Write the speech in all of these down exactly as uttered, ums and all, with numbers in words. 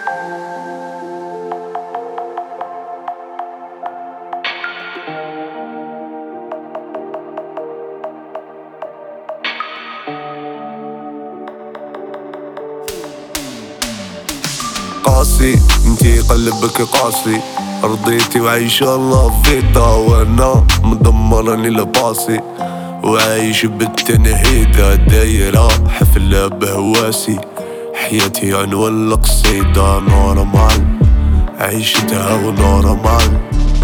قاسي انتي قلبك قاسي، رضيتي وعايشة الله فيتا، وانا مدمرني لباسي وعايش بالتنهيدة، دايرة حفلة بهواسي، حياتي عنوان القصيدة نورمال، عيشتها ونورمال،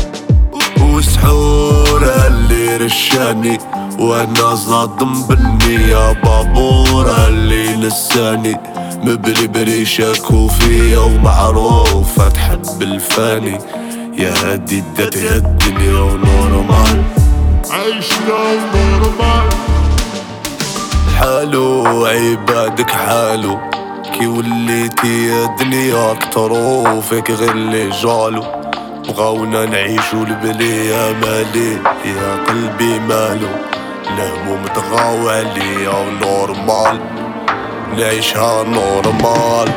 وسحورها اللي رشاني وانا صادم بالنية، بابورها اللي نساني مبري بري شاكو فيا، ومعروفة تحب الفاني، يا هادي داتها الدنيا ونورمال، عيشنا نورمال. حالو عبادك حالو، كي وليتي يا دنيا كترو فيك غير اللي جالو، بغاونا نعيشو البلية مالي يا قلبي مالو، الهموم تغاو عليا ونورمال، نعيشها نورمال.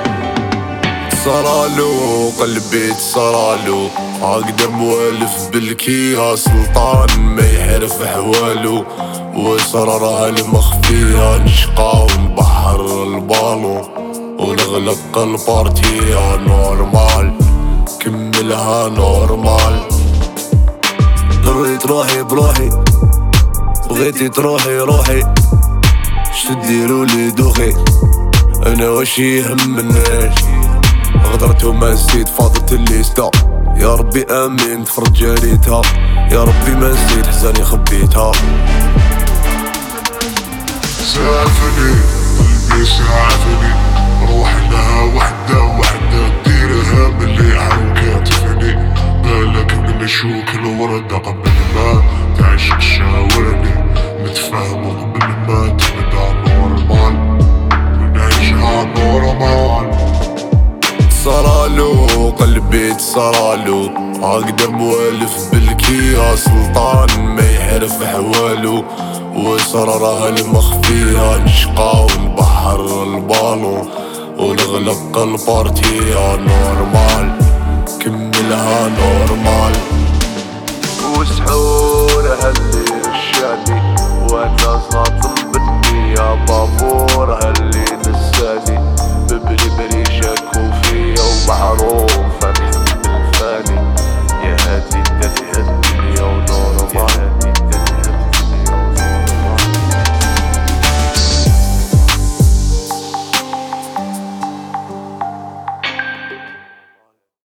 تصرالو قلبي تصرالو، هكدا موالف بالكيا سلطان ما يحرف حوالو، وسرارها المخفية نشقى ونبحر البالو، ونغلق البارتية نورمال، كملها نورمال. ضريت روحي بروحي، بغيتي تروحي روحي، شتديرو لي دوخي، انا واش يهمناش، غدرت وما نسيت فاضت الليستا، يا ربي امين تفرج جاريتها، يا ربي ما نسيت حزاني خبيتها. سافني قلبي سافني، روحي لها وحدة وحدة ديرها مليحة وكاتفني، بالك من نشوك الوردة قبل ما تعيش تشاورني، نتفاهمو قبل ما تبدا نورمال، ونعيشها نورمال. تصرالو قلبي تصرالو، هكدا موالف بالكيا سلطان ما يحرف حوالو، وسرارها المخفية نشقى ونبحر البالو، ونغلق البارتية نورمال، كملها نورمال. وسحورها اللي رشاني وانا صادم